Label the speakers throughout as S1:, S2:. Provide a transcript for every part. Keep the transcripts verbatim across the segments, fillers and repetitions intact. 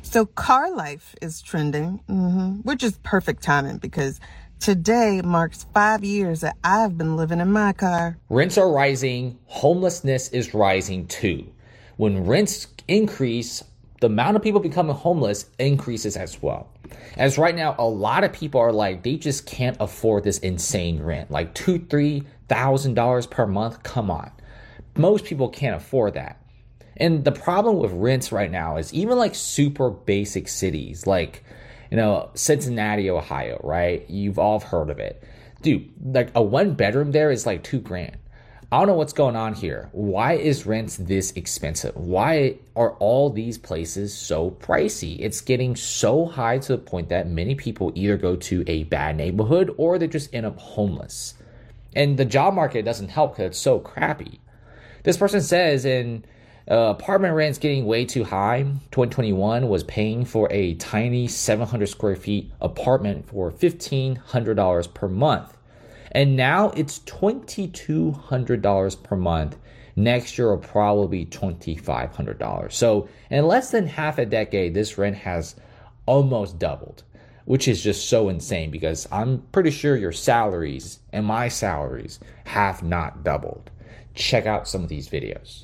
S1: So car life is trending, mm-hmm, which is perfect timing because today marks five years that I've been living in my car.
S2: Rents are rising. Homelessness is rising too. When rents increase, the amount of people becoming homeless increases as well. As right now, a lot of people are like, they just can't afford this insane rent. Like two, three thousand dollars per month. Come on. Most people can't afford that. And the problem with rents right now is even like super basic cities like, you know, Cincinnati, Ohio, right? You've all heard of it. Dude, like a one bedroom there is like two grand. I don't know what's going on here. Why is rents this expensive? Why are all these places so pricey? It's getting so high to the point that many people either go to a bad neighborhood or they just end up homeless. And the job market doesn't help because it's so crappy. This person says in Uh, apartment rent's getting way too high. twenty twenty-one was paying for a tiny seven hundred square feet apartment for fifteen hundred dollars per month. And now it's twenty-two hundred dollars per month. Next year will probably be twenty-five hundred dollars. So in less than half a decade, this rent has almost doubled, which is just so insane because I'm pretty sure your salaries and my salaries have not doubled. Check out some of these videos.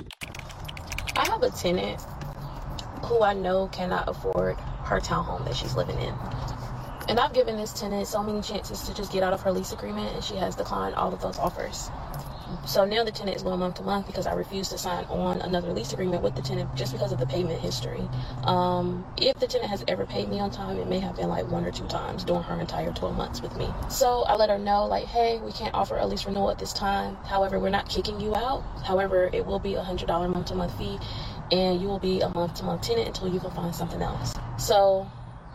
S3: I have a tenant who I know cannot afford her townhome that she's living in. And I've given this tenant so many chances to just get out of her lease agreement, and she has declined all of those offers. So now the tenant is going month to month because I refuse to sign on another lease agreement with the tenant just because of the payment history. Um, if the tenant has ever paid me on time, it may have been like one or two times during her entire twelve months with me. So I let her know, like, hey, we can't offer a lease renewal at this time. However, we're not kicking you out. However, it will be a one hundred dollars month to month fee, and you will be a month to month tenant until you can find something else. So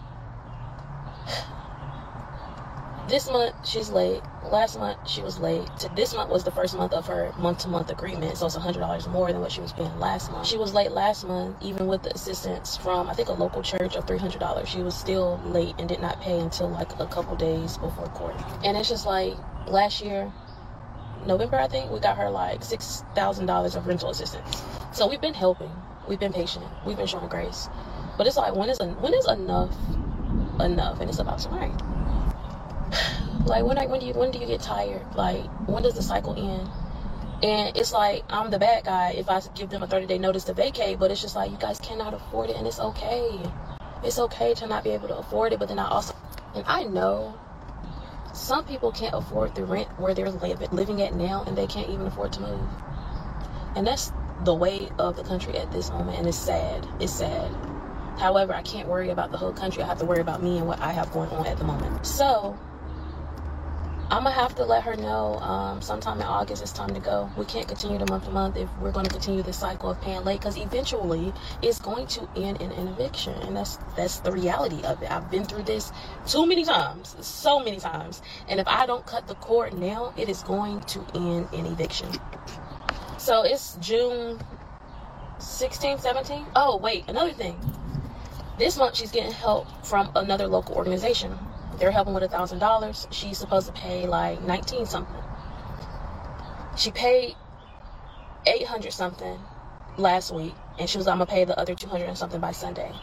S3: this month she's late. Last month she was late. This month was the first month of her month-to-month agreement, so it's one hundred dollars more than what she was paying last month. She was late last month, even with the assistance from, I think, a local church of three hundred dollars. She was still late and did not pay until like a couple days before court. And it's just like last year, November, I think, we got her like six thousand dollars of rental assistance. So we've been helping. We've been patient. We've been showing grace. But it's like, when is, when is enough enough? And it's about time. Like, when, I, when do you when do you get tired? Like, when does the cycle end? And it's like, I'm the bad guy if I give them a thirty day notice to vacate, but it's just like, you guys cannot afford it, and it's okay. It's okay to not be able to afford it, but then I also, and I know some people can't afford the rent where they're living at now, and they can't even afford to move. And that's the way of the country at this moment, and it's sad. It's sad. However, I can't worry about the whole country. I have to worry about me and what I have going on at the moment. So I'm gonna have to let her know um, sometime in August it's time to go. We can't continue the month to month if we're going to continue this cycle of paying late, because eventually it's going to end in an eviction, and that's that's the reality of it. I've been through this too many times, so many times, and if I don't cut the cord now, it is going to end in eviction. So it's June sixteenth, seventeenth. Oh wait, another thing. This month she's getting help from another local organization. They're helping with a thousand dollars. She's supposed to pay like nineteen something. She paid eight hundred something last week, and she was I'm gonna pay the other two hundred and something by Sunday.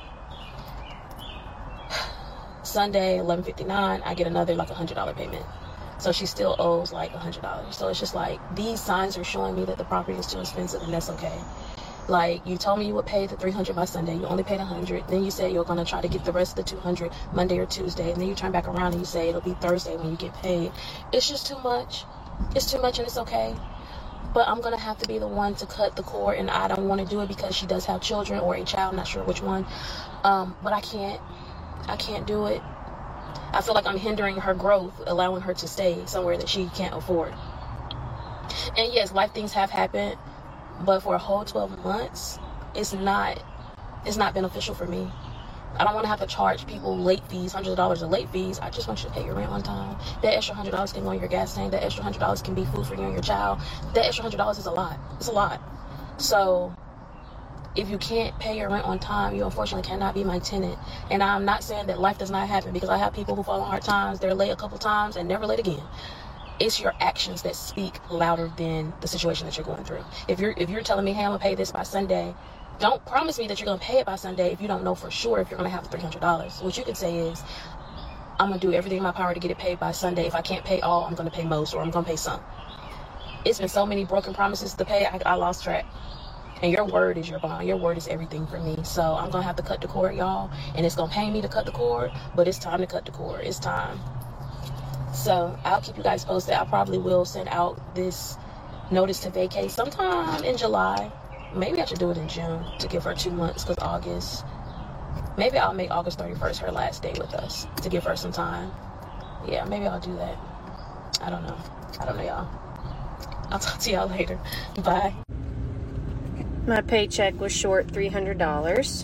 S3: Sunday, eleven fifty-nine, I get another like a hundred dollar payment. So she still owes like a hundred dollars. So it's just like, these signs are showing me that the property is too expensive, and that's okay. Like, you told me you would pay the three hundred by Sunday. You only paid one hundred. Then you said you're going to try to get the rest of the two hundred Monday or Tuesday. And then you turn back around and you say it'll be Thursday when you get paid. It's just too much. It's too much, and it's okay. But I'm going to have to be the one to cut the cord, and I don't want to do it because she does have children, or a child, not sure which one. Um, but I can't. I can't do it. I feel like I'm hindering her growth, allowing her to stay somewhere that she can't afford. And yes, life things have happened. But for a whole twelve months, it's not it's not beneficial for me. I don't want to have to charge people late fees, hundreds of dollars of late fees. I just want you to pay your rent on time. That extra hundred dollars can go on your gas tank. That extra hundred dollars can be food for you and your child. That extra hundred dollars is a lot. It's a lot. So if you can't pay your rent on time, you unfortunately cannot be my tenant. And I'm not saying that life does not happen, because I have people who fall on hard times. They're late a couple times and never late again. It's your actions that speak louder than the situation that you're going through. If you're if you're telling me, hey, I'm gonna pay this by Sunday, don't promise me that you're going to pay it by Sunday if you don't know for sure if you're going to have the three hundred dollars. What you can say is, I'm going to do everything in my power to get it paid by Sunday. If I can't pay all, I'm going to pay most, or I'm going to pay some. It's been so many broken promises to pay, I, I lost track. And your word is your bond. Your word is everything for me. So I'm going to have to cut the cord, y'all. And it's going to pain me to cut the cord, but it's time to cut the cord. It's time. So I'll keep you guys posted. I probably will send out this notice to vacate sometime in July. Maybe I should do it in June to give her two months because August. Maybe I'll make August thirty-first her last day with us to give her some time. Yeah, maybe I'll do that. I don't know. I don't know, y'all. I'll talk to y'all later. Bye.
S4: My paycheck was short three hundred dollars.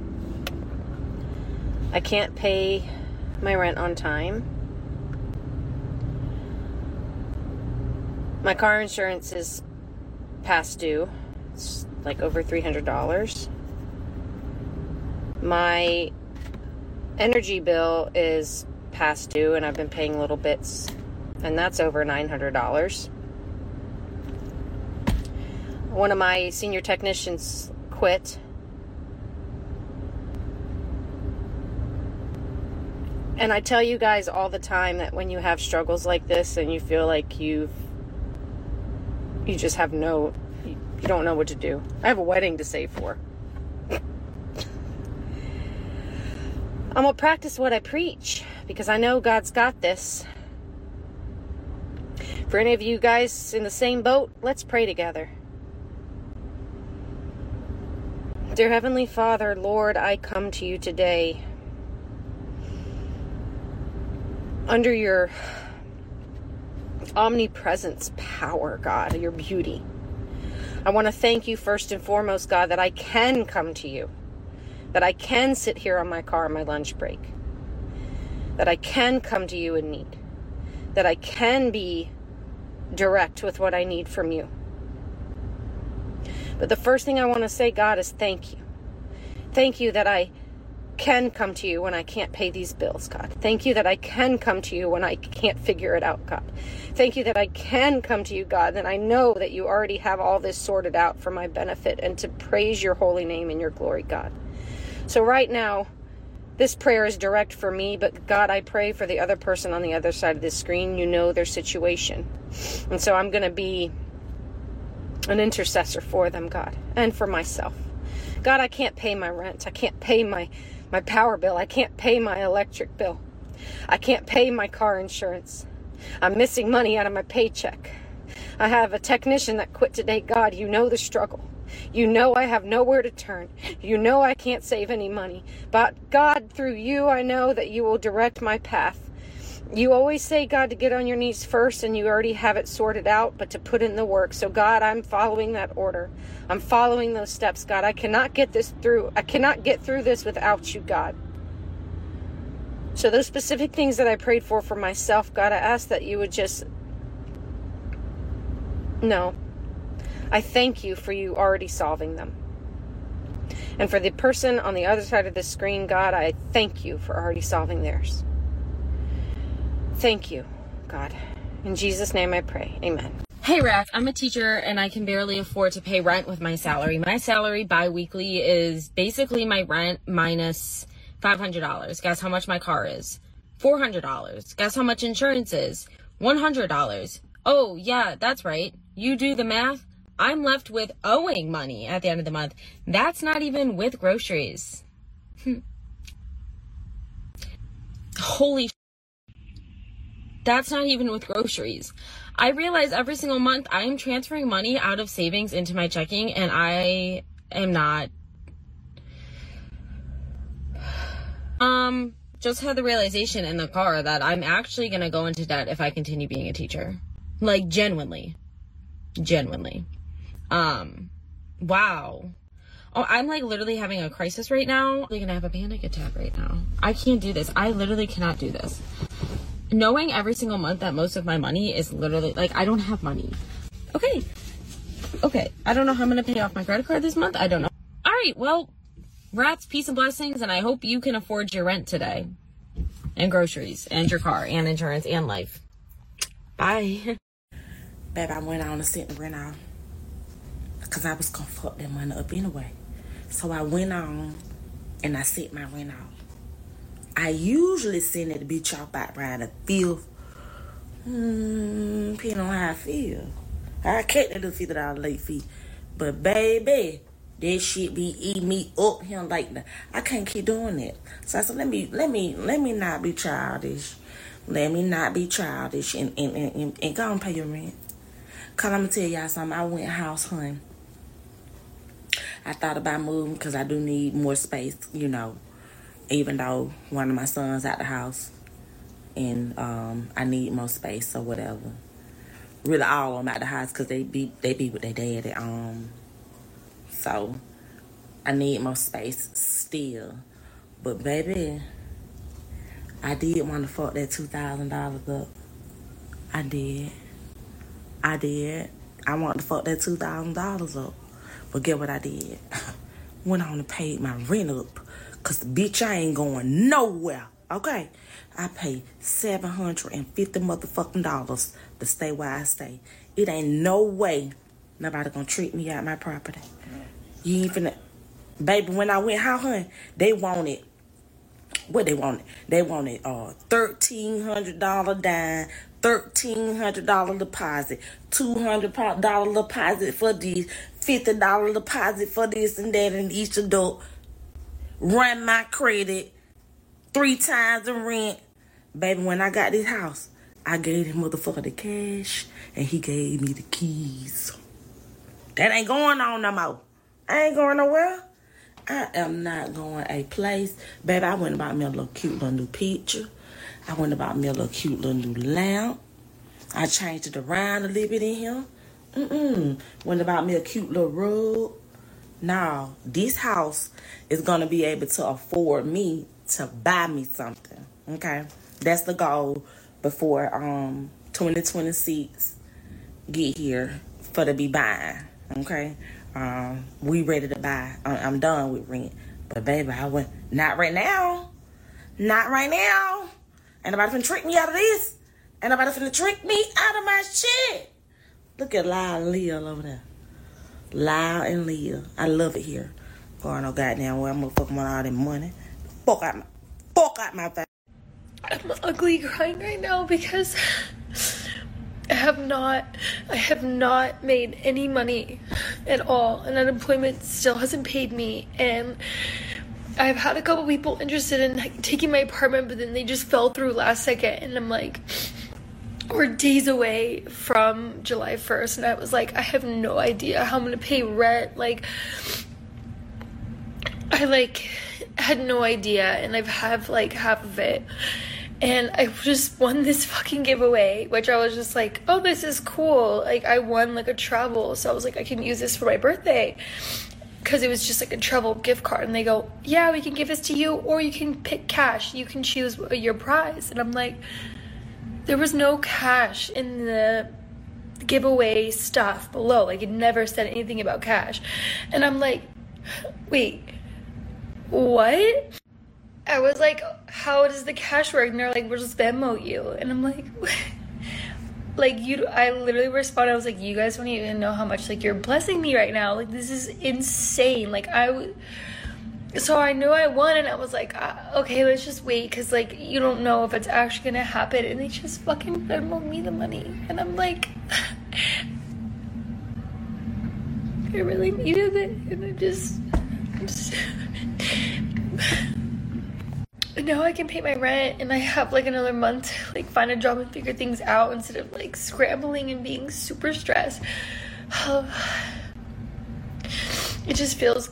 S4: I can't pay my rent on time. My car insurance is past due. It's like over three hundred dollars. My energy bill is past due, and I've been paying little bits, and that's over nine hundred dollars. One of my senior technicians quit. And I tell you guys all the time that when you have struggles like this and you feel like you've, you just have no, you, you don't know what to do. I have a wedding to save for. I'm going to practice what I preach because I know God's got this. For any of you guys in the same boat, let's pray together. Dear Heavenly Father, Lord, I come to you today under your omnipresence power, God, your beauty. I want to thank you first and foremost, God, that I can come to you, that I can sit here on my car on my lunch break, that I can come to you in need, that I can be direct with what I need from you. But the first thing I want to say, God, is thank you. Thank you that I can come to you when I can't pay these bills, God. Thank you that I can come to you when I can't figure it out, God. Thank you that I can come to you, God, and I know that you already have all this sorted out for my benefit and to praise your holy name and your glory, God. So right now, this prayer is direct for me, but God, I pray for the other person on the other side of the screen. You know their situation. And so I'm going to be an intercessor for them, God, and for myself. God, I can't pay my rent. I can't pay my, my power bill. I can't pay my electric bill. I can't pay my car insurance. I'm missing money out of my paycheck. I have a technician that quit today. God, you know the struggle. You know I have nowhere to turn. You know I can't save any money. But God, through you, I know that you will direct my path. You always say, God, to get on your knees first, and you already have it sorted out, but to put in the work. So, God, I'm following that order. I'm following those steps, God. I cannot get this through. I cannot get through this without you, God. So those specific things that I prayed for for myself, God, I ask that you would just... No. I thank you for you already solving them. And for the person on the other side of the screen, God, I thank you for already solving theirs. Thank you, God. In Jesus' name I pray. Amen.
S5: Hey, Rack, I'm a teacher and I can barely afford to pay rent with my salary. My salary bi-weekly is basically my rent minus five hundred dollars. Guess how much my car is? four hundred dollars. Guess how much insurance is? one hundred dollars. Oh, yeah, that's right. You do the math. I'm left with owing money at the end of the month. That's not even with groceries. Holy That's not even with groceries. I realize every single month I am transferring money out of savings into my checking, and I am not. Um, just had the realization in the car that I'm actually going to go into debt if I continue being a teacher. Like, genuinely. Genuinely. Um, wow. Oh, I'm like literally having a crisis right now. I'm going to have a panic attack right now. I can't do this. I literally cannot do this. Knowing every single month that most of my money is literally, like, I don't have money. Okay. Okay. I don't know how I'm going to pay off my credit card this month. I don't know. All right. Well, rats, peace and blessings. And I hope you can afford your rent today. And groceries. And your car. And insurance. And life. Bye.
S6: Babe, I went on to sit and rent out. Because I was going to fuck that money up anyway. So I went on and I set my rent off. I usually send it to be chopped out around the fifth. Hmm, depending on how I feel. I can't do fifty dollars late fee. But baby, that shit be eating me up here like that. I can't keep doing it. So I said, let me, let me, let me not be childish. Let me not be childish and, and, and, and, and go and pay your rent. Cause I'm gonna tell y'all something. I went house hunting. I thought about moving because I do need more space, you know. Even though one of my sons out the house, and um, I need more space or whatever. Really, all of them out the house because they be they be with their daddy. Um, so I need more space still. But baby, I did want to fuck that two thousand dollars up. I did. I did. I wanted to fuck that two thousand dollars up. But get what I did? Went on and paid my rent up. Because the bitch, I ain't going nowhere. Okay? I paid seven hundred fifty motherfucking dollars to stay where I stay. It ain't no way nobody gonna treat me out my property. You ain't finna... Baby, when I went house hunting, they wanted... What they wanted? They wanted uh thirteen hundred dollars down, thirteen hundred dollars deposit, two hundred dollars deposit for this, fifty dollars deposit for this and that, and each adult run my credit three times the rent. Baby, when I got this house, I gave him motherfucker the cash, and he gave me the keys. That ain't going on no more. I ain't going nowhere. I am not going a place. Baby, I went and bought me a little cute little new picture. I went and bought me a little cute little new lamp. I changed it around a little bit in here. Mm-mm. Went and bought me a cute little rug. Now, this house is going to be able to afford me to buy me something. Okay? That's the goal before um twenty twenty-six get here for to be buying. Okay? Um, we ready to buy. I'm done with rent. But baby, I went, not right now. Not right now. Ain't nobody finna trick me out of this. Ain't nobody finna trick me out of my shit. Look at Lyle and Leah over there. Lyle and Leah. I love it here. Going no goddamn where I'm gonna fuck with all that money. Fuck out my, fuck out my face.
S7: I'm ugly crying right now because I have not, I have not made any money at all, and unemployment still hasn't paid me, and I've had a couple people interested in like, taking my apartment, but then they just fell through last second, and I'm like, we're days away from July first, and I was like, I have no idea how I'm gonna pay rent, like, I like had no idea, and I've have like half of it. And I just won this fucking giveaway, which I was just like, oh, this is cool. Like, I won, like, a travel. So I was like, I can use this for my birthday. Because it was just, like, a travel gift card. And they go, yeah, we can give this to you. Or you can pick cash. You can choose your prize. And I'm like, there was no cash in the giveaway stuff below. Like, it never said anything about cash. And I'm like, wait, what? I was like, how does the cash work? And they're like, we'll just Venmo you. And I'm like, like, you, I literally responded, I was like, you guys don't even know how much, like, you're blessing me right now. Like, this is insane. Like, I w- so I knew I won, and I was like, uh, okay, let's just wait, because, like, you don't know if it's actually going to happen. And they just fucking Venmo me the money. And I'm like, I really needed it. And I just, I'm just now I can pay my rent, and I have like another month to like find a job and figure things out instead of like scrambling and being super stressed. It just feels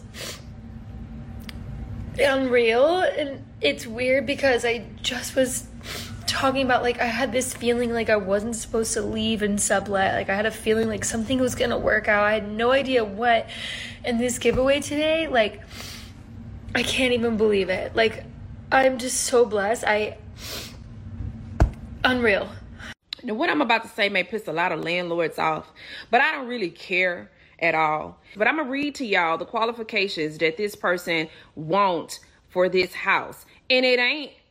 S7: unreal, and it's weird because I just was talking about like I had this feeling like I wasn't supposed to leave and sublet. Like I had a feeling like something was gonna work out. I had no idea what. And this giveaway today, like I can't even believe it. Like I'm just so blessed. I unreal.
S8: Now, what I'm about to say may piss a lot of landlords off, but I don't really care at all. But I'm gonna read to y'all the qualifications that this person wants for this house, and it ain't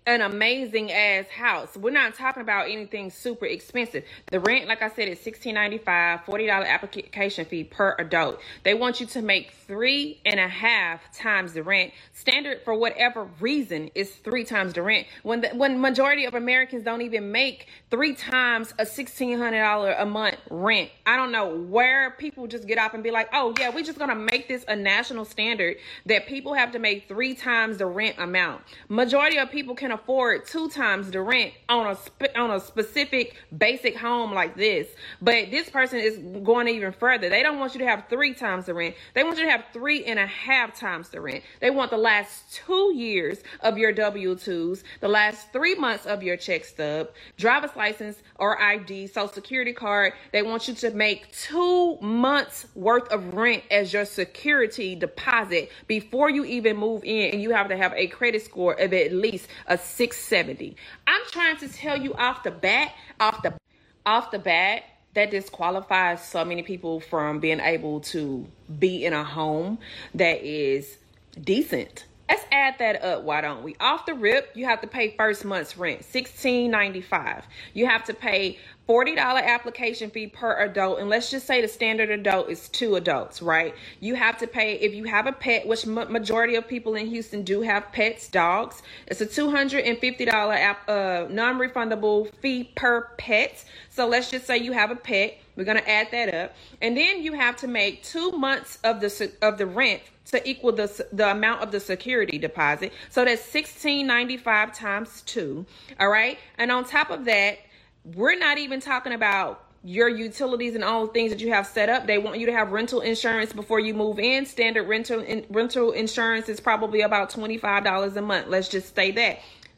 S8: an amazing ass house. We're not talking about anything super expensive. The rent, like I said, is sixteen ninety-five, forty dollars application fee per adult. They want you to make three and a half times the rent. Standard, for whatever reason, is three times the rent. When the when majority of Americans don't even make three times a sixteen hundred dollars a month rent. I don't know where people just get up and be like, oh yeah, we're just gonna make this a national standard that people have to make three times the rent amount. Majority of people can afford two times the rent on a spe- on a specific basic home like this, but this person is going even further. They don't want you to have three times the rent. They want you to have three and a half times the rent. They want the last two years of your W two's, the last three months of your check stub, driver's license or I D, social security card. They want you to make two months worth of rent as your security deposit before you even move in, and you have to have a credit score of at least a six seventy. I'm trying to tell you off the bat, off the off the bat, that disqualifies so many people from being able to be in a home that is decent. Let's add that up, why don't we? Off the rip, you have to pay first month's rent, sixteen ninety-five. You have to pay forty dollars application fee per adult, and let's just say the standard adult is two adults, right? You have to pay, if you have a pet, which ma- majority of people in Houston do have pets, dogs, it's a two hundred fifty dollars app, uh, non-refundable fee per pet. So let's just say you have a pet. We're going to add that up. And then you have to make two months of the of the rent to equal the the amount of the security deposit. So that's sixteen ninety-five times two. All right. And on top of that, we're not even talking about your utilities and all the things that you have set up. They want you to have rental insurance before you move in. Standard rental in, rental insurance is probably about twenty-five dollars a month. Let's just say that.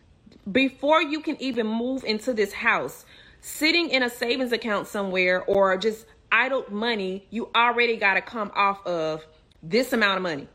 S8: Before you can even move into this house, sitting in a savings account somewhere or just idle money, you already got to come off of this amount of money.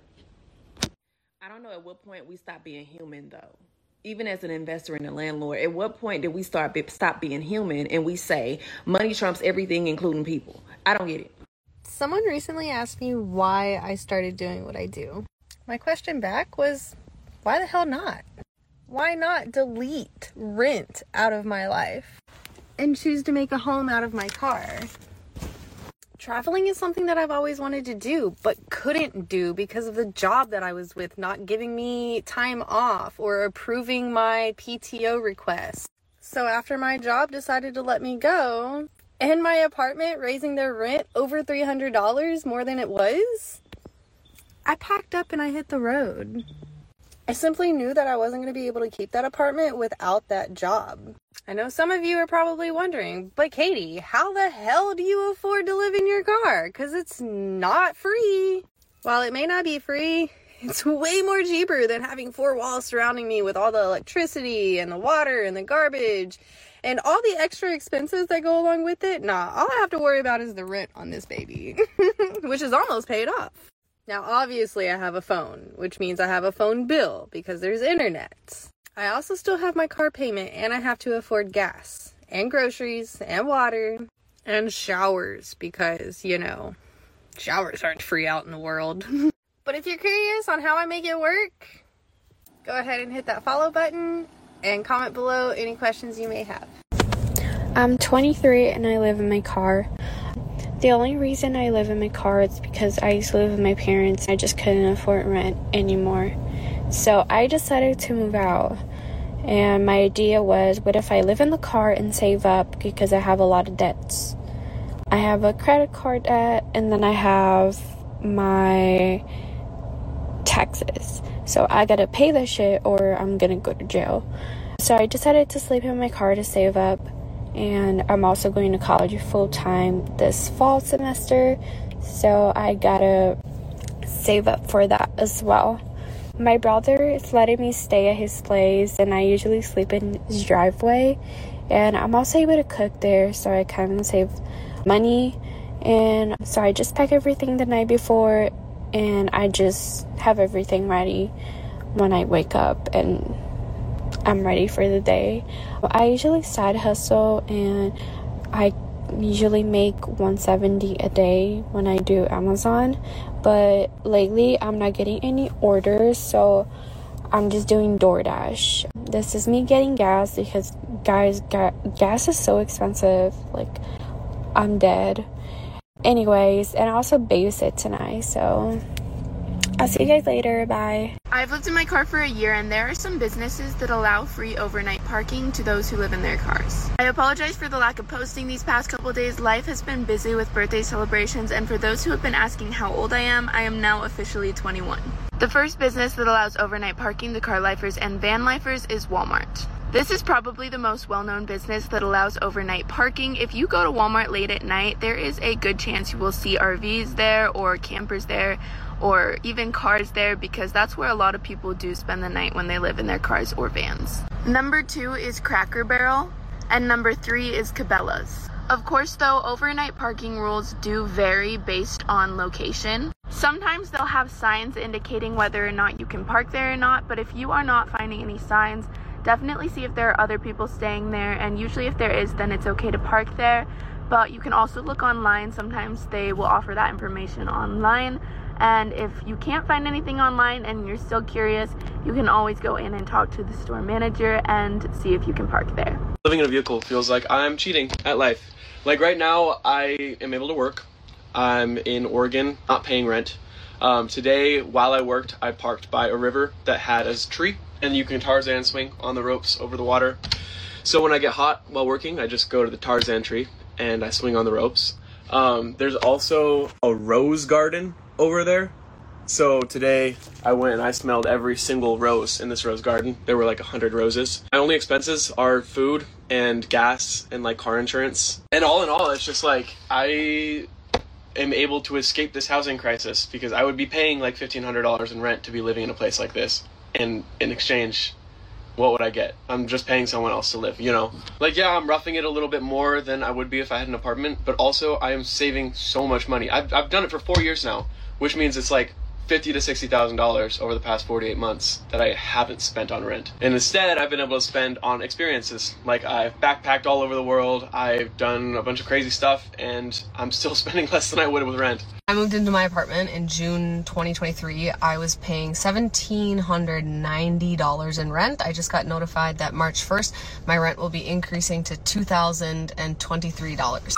S8: I don't know at what point we stop being human, though. Even as an investor and a landlord, at what point did we start be, stop being human and we say money trumps everything, including people? I don't get it.
S9: Someone recently asked me why I started doing what I do. My question back was, why the hell not? Why not delete rent out of my life and choose to make a home out of my car? Traveling is something that I've always wanted to do, but couldn't do because of the job that I was with not giving me time off or approving my P T O requests. So after my job decided to let me go, and my apartment raising their rent over three hundred dollars more than it was, I packed up and I hit the road. I simply knew that I wasn't going to be able to keep that apartment without that job. I know some of you are probably wondering, but Katie, how the hell do you afford to live in your car? Because it's not free. While it may not be free, it's way more cheaper than having four walls surrounding me with all the electricity and the water and the garbage and all the extra expenses that go along with it. Nah, all I have to worry about is the rent on this baby, which is almost paid off. Now, obviously, I have a phone, which means I have a phone bill because there's internet. I also still have my car payment, and I have to afford gas and groceries and water and showers because, you know, showers aren't free out in the world. But if you're curious on how I make it work, go ahead and hit that follow button and comment below any questions you may have.
S10: I'm twenty-three and I live in my car. The only reason I live in my car is because I used to live with my parents. I just couldn't afford rent anymore. So I decided to move out. And my idea was, what if I live in the car and save up because I have a lot of debts? I have a credit card debt, and then I have my taxes. So I gotta pay that shit or I'm gonna go to jail. So I decided to sleep in my car to save up. And I'm also going to college full-time this fall semester, so I gotta save up for that as well. My brother is letting me stay at his place, and I usually sleep in his driveway, and I'm also able to cook there, so I kind of save money. And so I just pack everything the night before, and I just have everything ready when I wake up and I'm ready for the day. I usually side hustle, and I usually make one hundred seventy dollars a day when I do Amazon, but lately I'm not getting any orders, so I'm just doing DoorDash. this is me getting gas because, guys, ga- gas is so expensive. Like, I'm dead. Anyways, and I also babysit tonight, so I'll see you guys later. Bye.
S11: I've lived in my car for a year, and there are some businesses that allow free overnight parking to those who live in their cars. I apologize for the lack of posting these past couple days. Life has been busy with birthday celebrations, and for those who have been asking how old I am, I am now officially twenty-one. The first business that allows overnight parking to car lifers and van lifers is Walmart. This is probably the most well-known business that allows overnight parking. If you go to Walmart late at night, there is a good chance you will see R Vs there or campers there or even cars there, because that's where a lot of people do spend the night when they live in their cars or vans. Number two is Cracker Barrel, and number three is Cabela's. Of course though, overnight parking rules do vary based on location. Sometimes they'll have signs indicating whether or not you can park there or not, but if you are not finding any signs, definitely see if there are other people staying there, and usually if there is, then it's okay to park there. But you can also look online. Sometimes they will offer that information online, and if you can't find anything online and you're still curious, you can always go in and talk to the store manager and see if you can park there.
S12: Living in a vehicle feels like I'm cheating at life. Like right now, I am able to work. I'm in Oregon, not paying rent. Um, today, while I worked, I parked by a river that had a tree, and you can Tarzan swing on the ropes over the water. So when I get hot while working, I just go to the Tarzan tree and I swing on the ropes. Um, there's also a rose garden over there. So today I went and I smelled every single rose in this rose garden. There were like a hundred roses. My only expenses are food and gas and like car insurance. And all in all, it's just like I am able to escape this housing crisis, because I would be paying like fifteen hundred dollars in rent to be living in a place like this. And in exchange, what would I get? I'm just paying someone else to live, you know? Like, yeah, I'm roughing it a little bit more than I would be if I had an apartment, but also I am saving so much money. I've, I've done it for four years now, which means it's like fifty to sixty thousand dollars over the past forty-eight months that I haven't spent on rent. And instead, I've been able to spend on experiences. Like, I've backpacked all over the world, I've done a bunch of crazy stuff, and I'm still spending less than I would with rent.
S13: I moved into my apartment in June twenty twenty-three. I was paying one thousand seven hundred ninety dollars in rent. I just got notified that March first, my rent will be increasing to two thousand twenty-three dollars.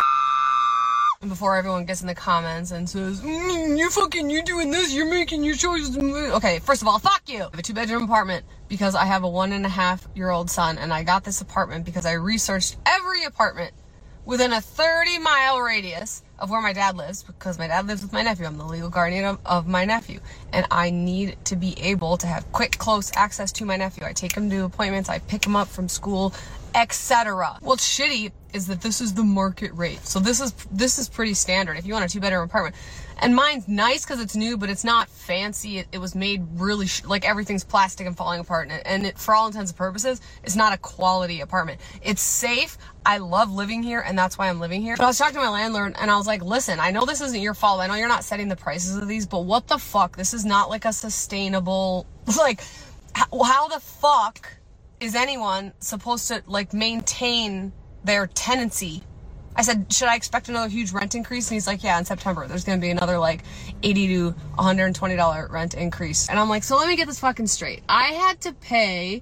S13: And before everyone gets in the comments and says, mm, you're fucking, you're doing this, you're making your choices. Okay, first of all, fuck you. I have a two bedroom apartment because I have a one and a half year old son, and I got this apartment because I researched every apartment within a thirty mile radius of where my dad lives, because my dad lives with my nephew. I'm the legal guardian of, of my nephew, and I need to be able to have quick, close access to my nephew. I take him to appointments, I pick him up from school, et cetera. What's shitty is that this is the market rate. So this is this is pretty standard if you want a two bedroom apartment. And mine's nice because it's new, but it's not fancy. It, it was made really sh- like everything's plastic and falling apart. And, it, and it, for all intents and purposes, it's not a quality apartment. It's safe. I love living here, and that's why I'm living here. But I was talking to my landlord, and I was like, listen, I know this isn't your fault. I know you're not setting the prices of these, but what the fuck? This is not like a sustainable, like, how, how the fuck is anyone supposed to like maintain their tenancy? I said, should I expect another huge rent increase? And he's like, yeah, in September there's gonna be another like eighty to one hundred twenty dollars rent increase. And I'm like, so let me get this fucking straight. I had to pay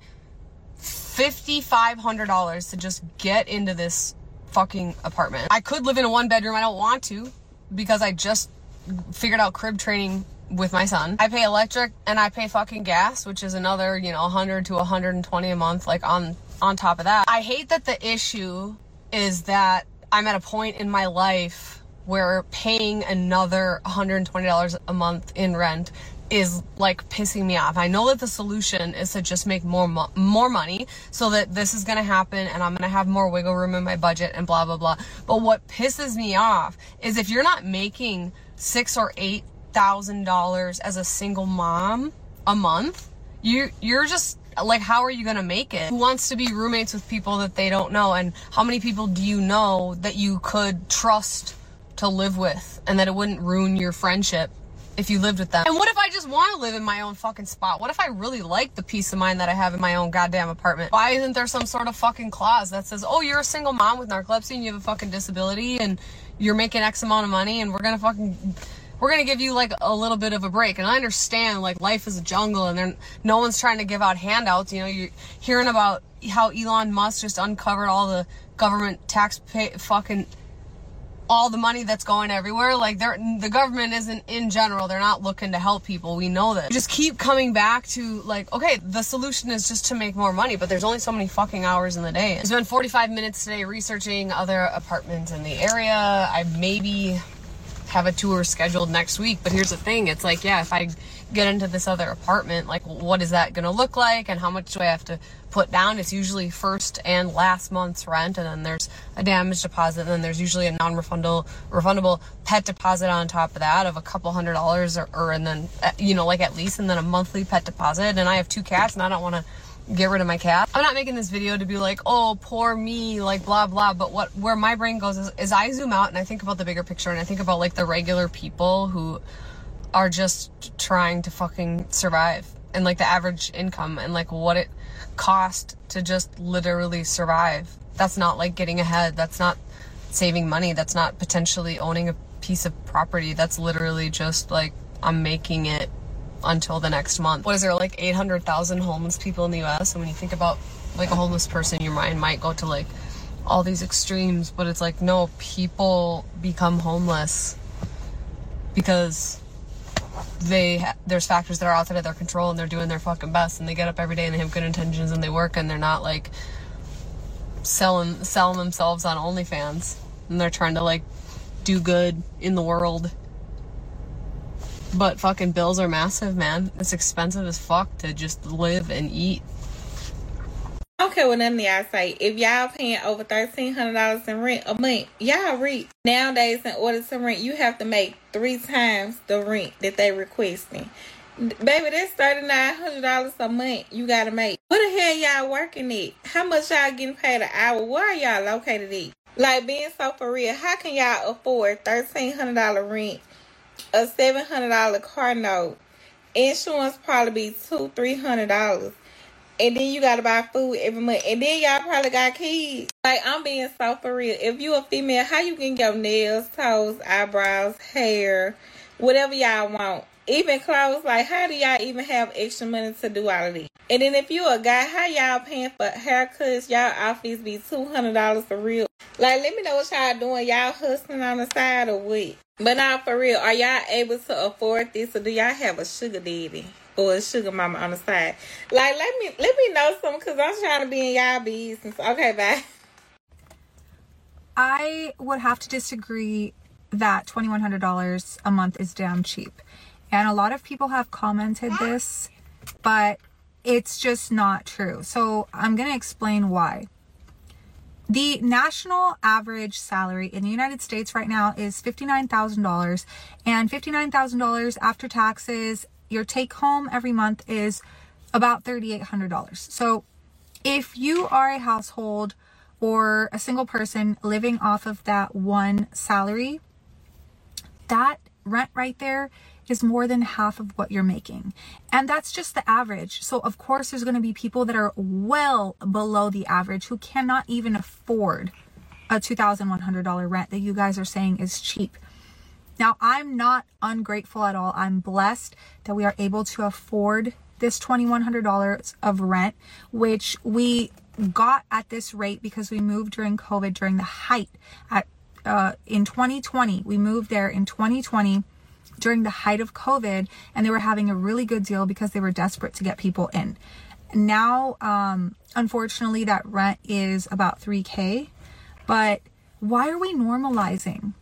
S13: five thousand five hundred dollars to just get into this fucking apartment. I could live in a one bedroom. I don't want to, because I just figured out crib training with my son. I pay electric and I pay fucking gas, which is another, you know, one hundred to one hundred twenty a month, like on on top of that. I hate that the issue is that I'm at a point in my life where paying another one hundred twenty dollars a month in rent is like pissing me off. I know that the solution is to just make more mo- more money so that this is going to happen and I'm going to have more wiggle room in my budget and blah blah blah. But what pisses me off is if you're not making six or eight thousand dollars as a single mom a month, you you're just like, how are you gonna make it? Who wants to be roommates with people that they don't know? And how many people do you know that you could trust to live with and that it wouldn't ruin your friendship if you lived with them? And what if I just want to live in my own fucking spot? What if I really like the peace of mind that I have in my own goddamn apartment? Why isn't there some sort of fucking clause that says, oh, you're a single mom with narcolepsy and you have a fucking disability and you're making X amount of money and we're gonna fucking we're gonna give you like a little bit of a break. And I understand like life is a jungle and then no one's trying to give out handouts. You know, you're hearing about how Elon Musk just uncovered all the government tax pay fucking all the money that's going everywhere. Like they're the government isn't in general, they're not looking to help people. We know that. We just keep coming back to like, okay, the solution is just to make more money, but there's only so many fucking hours in the day. I spent forty-five minutes today researching other apartments in the area. I maybe have a tour scheduled next week, but here's the thing, it's like, yeah, if I get into this other apartment, like what is that gonna look like and how much do I have to put down? It's usually first and last month's rent, and then there's a damage deposit, and then there's usually a non-refundable refundable pet deposit on top of that of a couple hundred dollars, or, or and then you know, like at least, and then a monthly pet deposit. And I have two cats and I don't want to get rid of my cat. I'm not making this video to be like, oh, poor me, like blah blah, but what where my brain goes is, is I zoom out and I think about the bigger picture, and I think about like the regular people who are just trying to fucking survive, and like the average income and like what it cost to just literally survive. That's not like getting ahead, that's not saving money, that's not potentially owning a piece of property. That's literally just like, I'm making it until the next month. What is there, like eight hundred thousand homeless people in the U S? And when you think about like a homeless person, your mind might go to like all these extremes, but it's like, no, people become homeless because they ha- there's factors that are outside of their control, and they're doing their fucking best, and they get up every day and they have good intentions and they work, and they're not like selling selling themselves on OnlyFans, and they're trying to like do good in the world. But fucking bills are massive, man. It's expensive as fuck to just live and eat.
S14: I don't care what none of y'all say. If y'all paying over thirteen hundred dollars in rent a month, y'all rich. Nowadays, in order to rent, you have to make three times the rent that they requesting. Baby, that's thirty-nine hundred dollars a month you gotta make. Where the hell y'all working at? How much y'all getting paid an hour? Where are y'all located at? Like, being so for real, how can y'all afford thirteen hundred dollars rent, a seven hundred dollars car note, insurance probably be two hundred, three hundred dollars, and then you gotta buy food every month, and then y'all probably got kids? Like, I'm being so for real. If you a female, how you can get nails, toes, eyebrows, hair, whatever y'all want, even clothes? Like, how do y'all even have extra money to do all of this? And then if you a guy, how y'all paying for haircuts? Y'all outfits be two hundred dollars for real. Like, let me know what y'all doing. Y'all hustling on the side or what? But now, for real, are y'all able to afford this, or do y'all have a sugar daddy or a sugar mama on the side? Like, let me let me know something, because I'm trying to be in y'all business. Okay, bye.
S15: I would have to disagree that twenty-one hundred dollars a month is damn cheap. And a lot of people have commented this, but it's just not true. So I'm going to explain why. The national average salary in the United States right now is fifty-nine thousand dollars, and fifty-nine thousand dollars after taxes, your take home every month is about thirty-eight hundred dollars. So if you are a household or a single person living off of that one salary, that rent right there is more than half of what you're making. And that's just the average. So of course there's going to be people that are well below the average who cannot even afford a two thousand one hundred dollars rent that you guys are saying is cheap. Now, I'm not ungrateful at all. I'm blessed that we are able to afford this twenty-one hundred dollars of rent, which we got at this rate because we moved during COVID, during the height at uh, in twenty twenty. We moved there in twenty twenty during the height of COVID, and they were having a really good deal because they were desperate to get people in. Now, um, unfortunately, that rent is about three K, but why are we normalizing?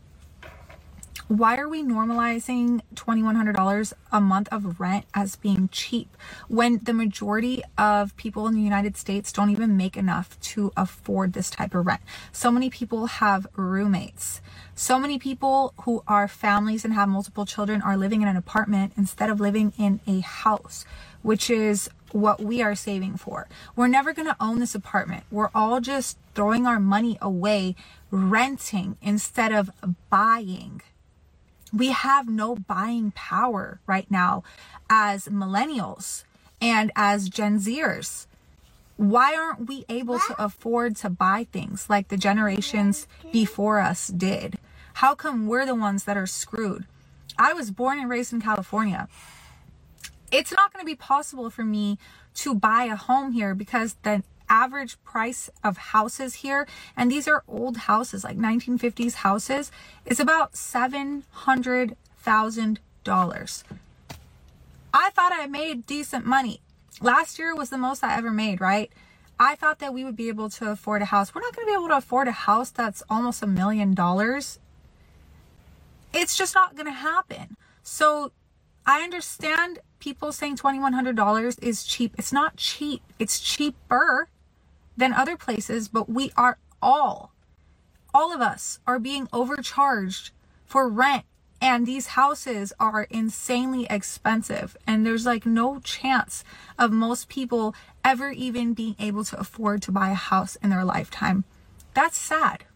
S15: Why are we normalizing twenty-one hundred dollars a month of rent as being cheap when the majority of people in the United States don't even make enough to afford this type of rent? So many people have roommates. So many people who are families and have multiple children are living in an apartment instead of living in a house, which is what we are saving for. We're never going to own this apartment. We're all just throwing our money away, renting instead of buying. We have no buying power right now as millennials and as Gen Zers. Why aren't we able to afford to buy things like the generations before us did? How come we're the ones that are screwed? I was born and raised in California. It's not going to be possible for me to buy a home here because the average price of houses here, and these are old houses, like nineteen fifties houses, is about seven hundred thousand dollars. I thought I made decent money. Last year was the most I ever made, right? I thought that we would be able to afford a house. We're not going to be able to afford a house that's almost a million dollars. It's just not going to happen. So I understand people saying twenty-one hundred dollars is cheap. It's not cheap. It's cheaper than other places, but we are all, all of us are being overcharged for rent. And these houses are insanely expensive. And there's like no chance of most people ever even being able to afford to buy a house in their lifetime. That's sad.